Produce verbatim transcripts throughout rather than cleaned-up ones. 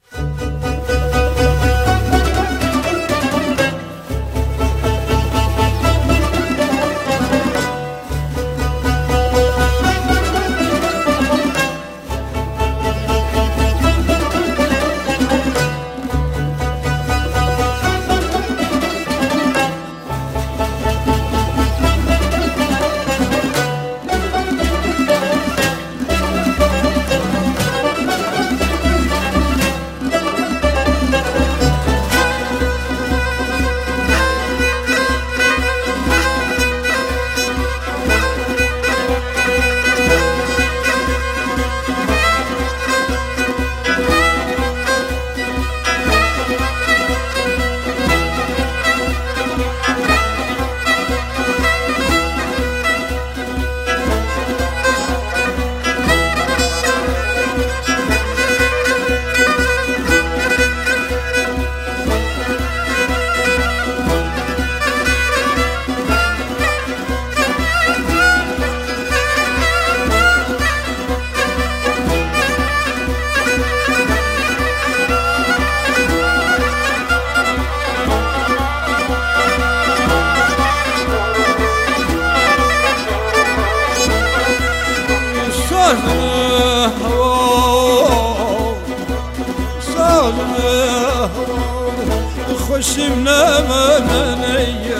خوشم نمانه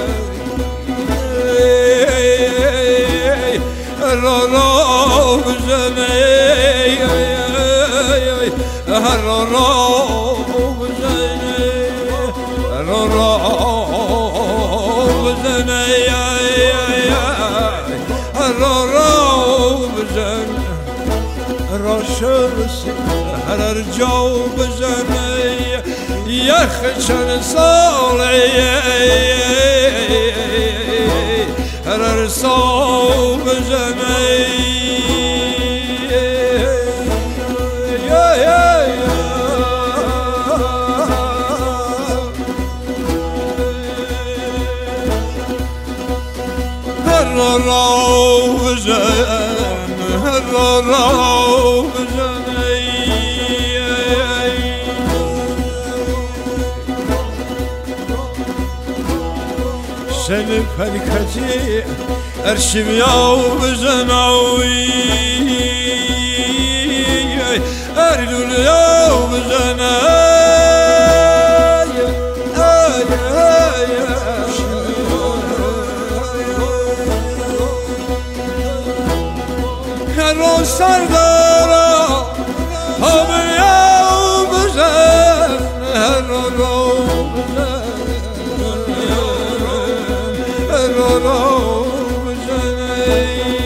را را بزنه را را بزنه را را بزنه را را بزنه را شرسی هر جا بزنه یخ چند ساله هر سال بزنه هر را بزنه هر را بزنه سن فرکتی ارشم یا بزنوی اردول یا بزنه هر سردارا همه یا بزن هر را رو بزنه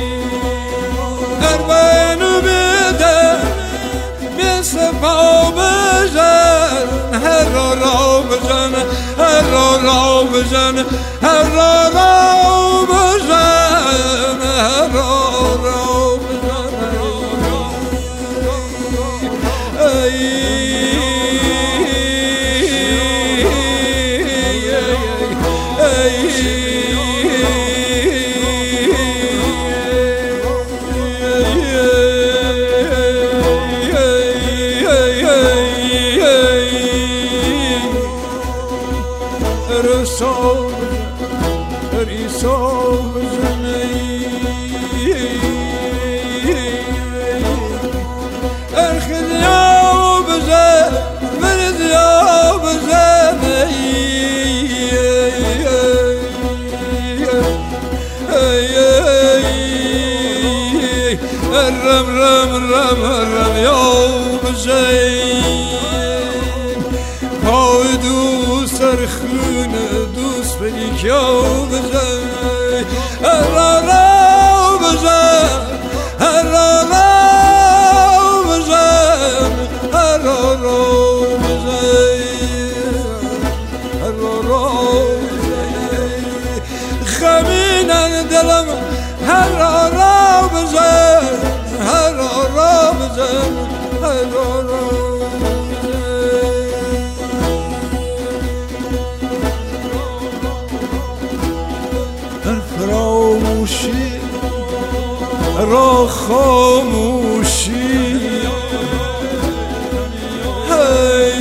اربعینو بده به صفا بزن هر رو بزنه هر رو بزنه هر رو بزنه هر رو بزنه رسول رسول زني ارخذ يا بزن مرد يا بزني الرم رم رم رم يا بزين هاودو سرخون دوست بگی یا بزن هر را بزن هر را بزن هر را بزن هر را بزن خمینن دلم هر را بزن هر را بزن هر را خاموشی را خاموشی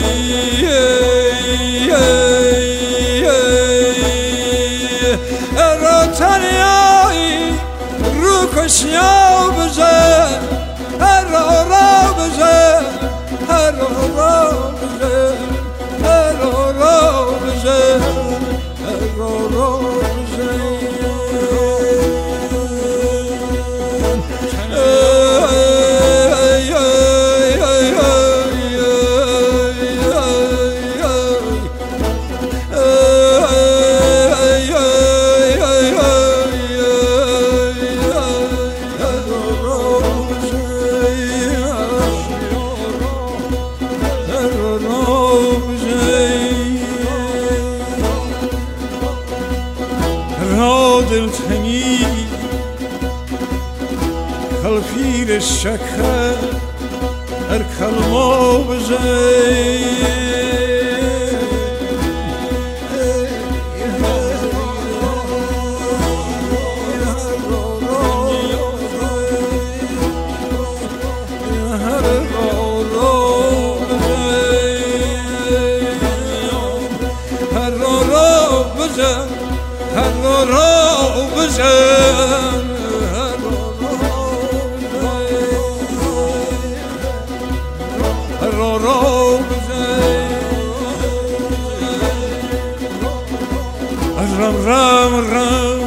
شکر هر کلمه بزن هر را بزن هر را بزن رم رم رم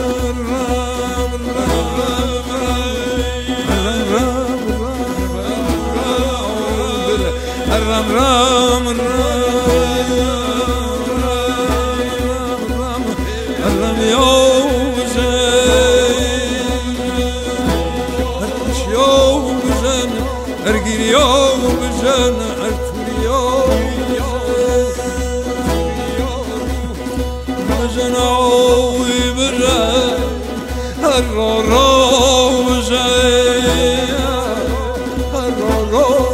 رم رم رم Ergiriyor bizen, erturiyor bizen oy bizen, her ro ro bizen, her ro ro